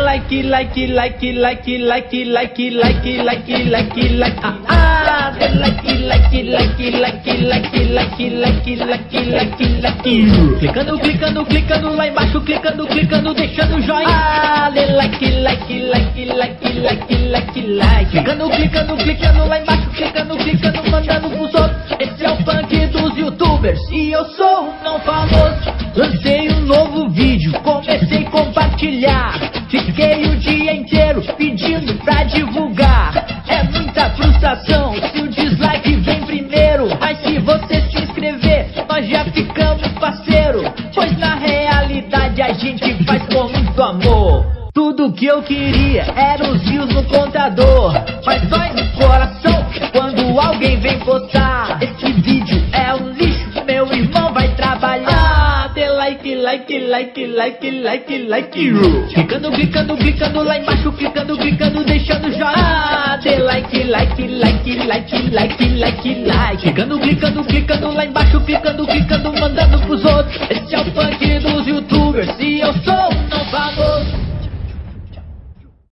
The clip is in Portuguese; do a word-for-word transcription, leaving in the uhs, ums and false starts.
like, like, like, like, like, like, like, like, like, like. Ah, ah, dê like, like, like, like, like, like, like, like, like, like. Clicando, clicando, clicando lá embaixo, clicando, clicando, deixando o joinha. Ah, dê like, like, like, like, like, like, like. Clicando, clicando, clicando lá embaixo, clicando, clicando, mandando pros outros. Esse é o funk dos youtubers e eu sou um não famoso. Lancei um novo vídeo, comecei a compartilhar. Fiquei o dia inteiro pedindo pra divulgar. É muita frustração se o dislike vem primeiro. Mas se você se inscrever, nós já ficamos parceiro. Pois na realidade a gente faz com muito amor. Tudo que eu queria era os views no contador. Mas dói no coração quando alguém vem postar. Esse vídeo é um lixo, meu irmão vai trabalhar. Dê like, like, like, like, like, like. Clicando, clicando, clicando lá embaixo, clicando, clicando, deixando joinha. Ah, dê like, like, like, like, like, like, like. Clicando, clicando, clicando lá embaixo, clicando, clicando, mandando pros outros. Esse é o funk dos youtubers e eu sou